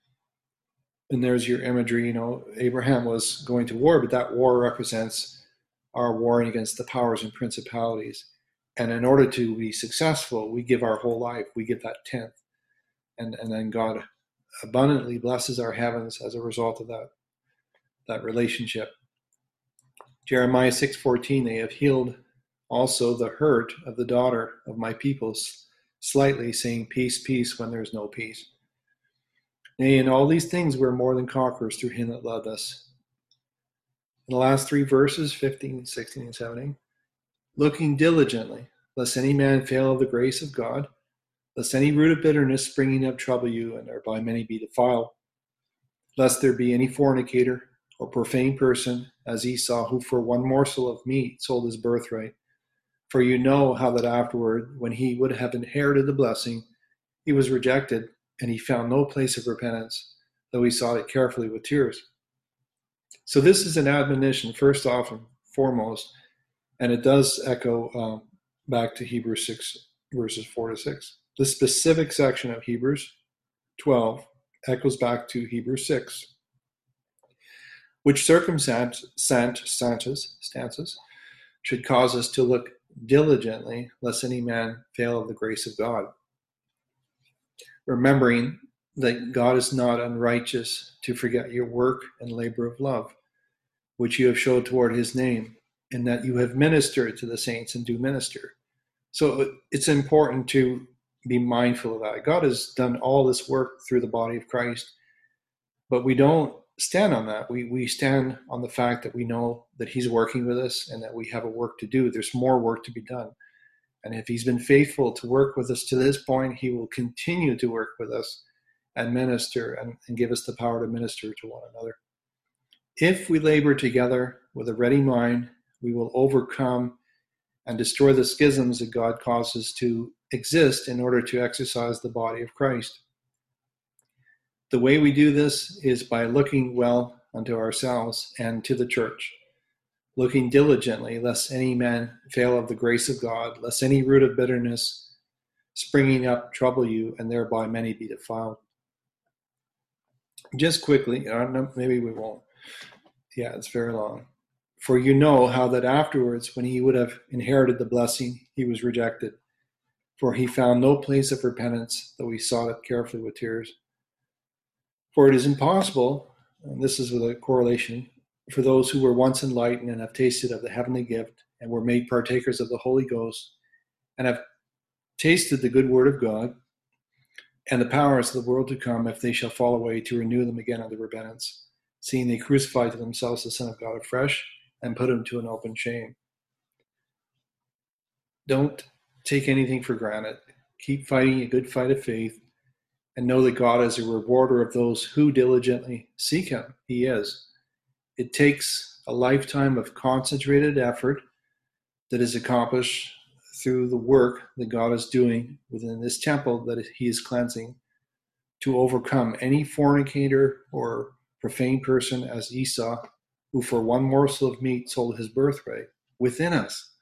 And there's your imagery, you know, Abraham was going to war, but that war represents our warring against the powers and principalities. And in order to be successful, we give our whole life, we give that tenth. And, and then God abundantly blesses our heavens as a result of that, that relationship. Jeremiah six fourteen, they have healed also the hurt of the daughter of my peoples, slightly saying peace, peace, when there is no peace. Nay, in all these things we're more than conquerors through him that loved us. In the last three verses, fifteen, sixteen, and seventeen, looking diligently, lest any man fail of the grace of God, lest any root of bitterness springing up trouble you, and thereby many be defiled, lest there be any fornicator or profane person, as Esau, who for one morsel of meat sold his birthright. For you know how that afterward, when he would have inherited the blessing, he was rejected, and he found no place of repentance, though he sought it carefully with tears. So this is an admonition, first off and foremost, and it does echo um, back to Hebrews six, verses four to six. This specific section of Hebrews twelve echoes back to Hebrews six, which circumstances stances should cause us to look diligently, lest any man fail of the grace of God, remembering that God is not unrighteous to forget your work and labor of love, which you have showed toward his name, and that you have ministered to the saints and do minister. So it's important to be mindful of that. God has done all this work through the body of Christ, but we don't stand on that. We we stand on the fact that we know that he's working with us and that we have a work to do. There's more work to be done. And if he's been faithful to work with us to this point, he will continue to work with us and minister and, and give us the power to minister to one another. If we labor together with a ready mind, we will overcome and destroy the schisms that God causes to exist in order to exercise the body of Christ. The way we do this is by looking well unto ourselves and to the church, looking diligently, lest any man fail of the grace of God, lest any root of bitterness springing up trouble you, and thereby many be defiled. Just quickly, I don't know, maybe we won't. Yeah, it's very long. For you know how that afterwards, when he would have inherited the blessing, he was rejected. For he found no place of repentance, though he sought it carefully with tears. For it is impossible, and this is with a correlation, for those who were once enlightened and have tasted of the heavenly gift and were made partakers of the Holy Ghost and have tasted the good word of God and the powers of the world to come, if they shall fall away, to renew them again unto repentance, seeing they crucified to themselves the Son of God afresh and put him to an open shame. Don't take anything for granted. Keep fighting a good fight of faith, and know that God is a rewarder of those who diligently seek him. He is. It takes a lifetime of concentrated effort that is accomplished through the work that God is doing within this temple that he is cleansing, to overcome any fornicator or profane person as Esau, who for one morsel of meat sold his birthright, within us.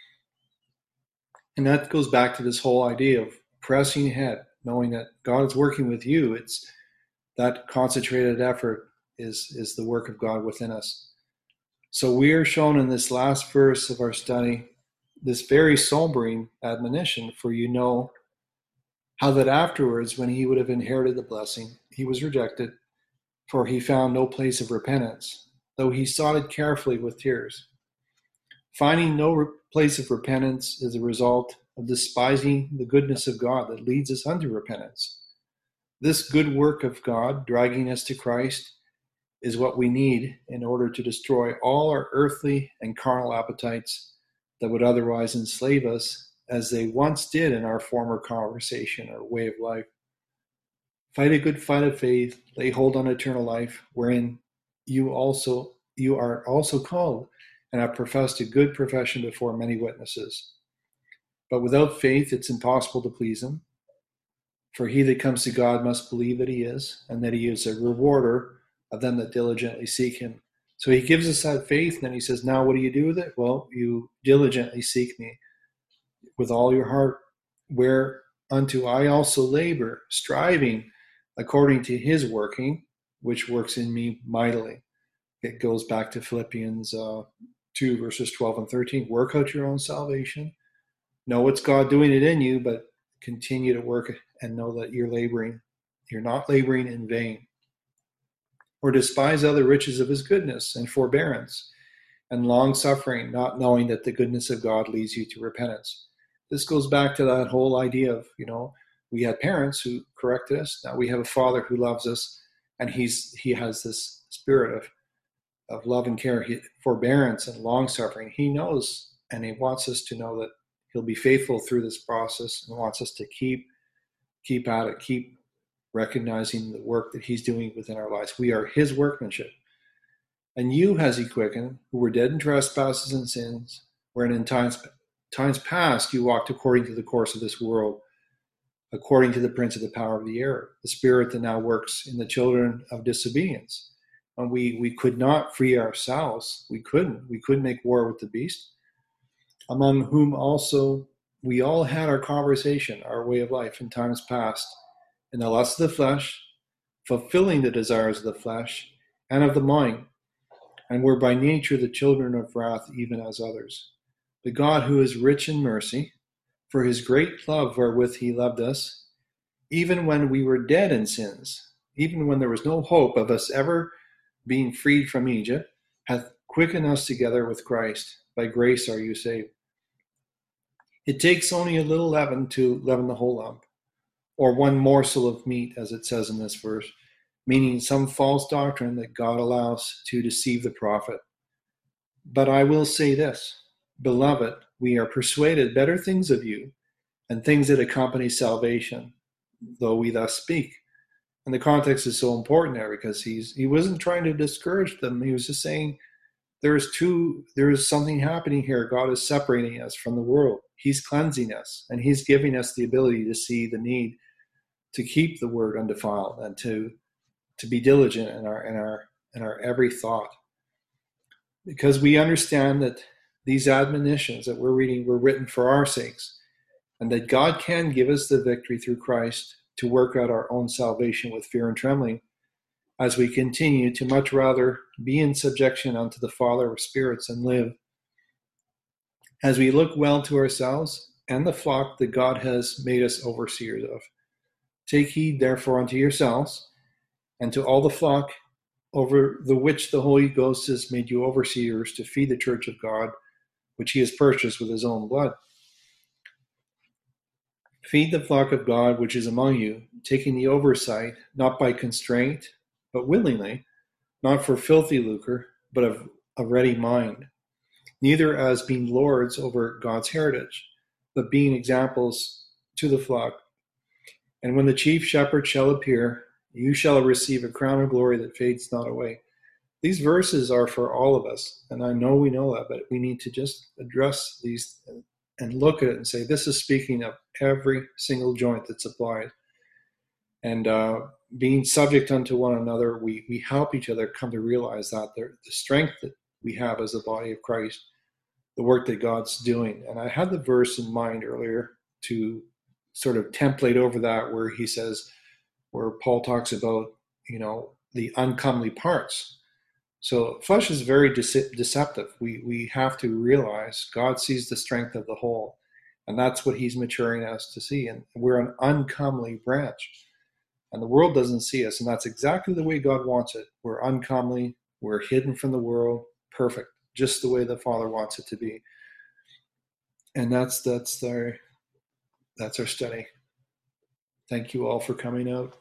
And that goes back to this whole idea of pressing ahead, knowing that God is working with you. It's that concentrated effort is, is the work of God within us. So we are shown in this last verse of our study this very sobering admonition, for you know how that afterwards, when he would have inherited the blessing, he was rejected, for he found no place of repentance, though he sought it carefully with tears. Finding no re- place of repentance is a result of despising the goodness of God that leads us unto repentance. This good work of God, dragging us to Christ, is what we need in order to destroy all our earthly and carnal appetites that would otherwise enslave us, as they once did in our former conversation or way of life. Fight a good fight of faith, lay hold on eternal life, wherein you also you are also called, and have professed a good profession before many witnesses. But without faith it's impossible to please him. For he that comes to God must believe that he is, and that he is a rewarder of them that diligently seek him. So he gives us that faith, and then he says, now what do you do with it? Well, you diligently seek me with all your heart, whereunto I also labor, striving according to his working, which works in me mightily. It goes back to Philippians uh, two, verses twelve and thirteen. Work out your own salvation. Know it's God doing it in you, but continue to work and know that you're laboring. You're not laboring in vain. Or despise other riches of his goodness and forbearance and long suffering, not knowing that the goodness of God leads you to repentance. This goes back to that whole idea of, you know, we had parents who corrected us. Now we have a Father who loves us, and he's he has this spirit of, of love and care, he, forbearance and long suffering. He knows, and he wants us to know that he'll be faithful through this process, and wants us to keep keep at it, keep recognizing the work that he's doing within our lives. We are his workmanship. And you has he quickened, who were dead in trespasses and sins, wherein in times times past you walked according to the course of this world, according to the prince of the power of the air, the spirit that now works in the children of disobedience. And we, we could not free ourselves. We couldn't. We couldn't make war with the beast, among whom also we all had our conversation, our way of life in times past, in the lust of the flesh, fulfilling the desires of the flesh and of the mind, and were by nature the children of wrath, even as others. But God, who is rich in mercy, for his great love wherewith he loved us, even when we were dead in sins, even when there was no hope of us ever being freed from Egypt, hath quickened us together with Christ. By grace are you saved. It takes only a little leaven to leaven the whole lump, or one morsel of meat, as it says in this verse, meaning some false doctrine that God allows to deceive the prophet. But I will say this, beloved, we are persuaded better things of you, and things that accompany salvation, though we thus speak. And the context is so important there, because he's he wasn't trying to discourage them. He was just saying there is two, there is something happening here. God is separating us from the world. He's cleansing us, and he's giving us the ability to see the need to keep the word undefiled, and to to be diligent in our in our in our every thought, because we understand that these admonitions that we're reading were written for our sakes, and that God can give us the victory through Christ to work out our own salvation with fear and trembling, as we continue to much rather be in subjection unto the Father of spirits and live, as we look well to ourselves and the flock that God has made us overseers of. Take heed therefore unto yourselves and to all the flock over the which the Holy Ghost has made you overseers, to feed the church of God, which he has purchased with his own blood. Feed the flock of God which is among you, taking the oversight, not by constraint, but willingly, not for filthy lucre, but of a ready mind, neither as being lords over God's heritage, but being examples to the flock. And when the chief shepherd shall appear, you shall receive a crown of glory that fades not away. These verses are for all of us, and I know we know that, but we need to just address these and look at it and say, this is speaking of every single joint that's applied. And uh, being subject unto one another, we, we help each other come to realize that the strength that we have as the body of Christ, the work that God's doing. And I had the verse in mind earlier to sort of template over that, where he says, where Paul talks about, you know, the uncomely parts. So flesh is very dece- deceptive. We we have to realize God sees the strength of the whole, and that's what he's maturing us to see. And we're an uncomely branch, and the world doesn't see us, and that's exactly the way God wants it. We're uncomely, we're hidden from the world, perfect, just the way the Father wants it to be. And that's that's our that's our study. Thank you all for coming out.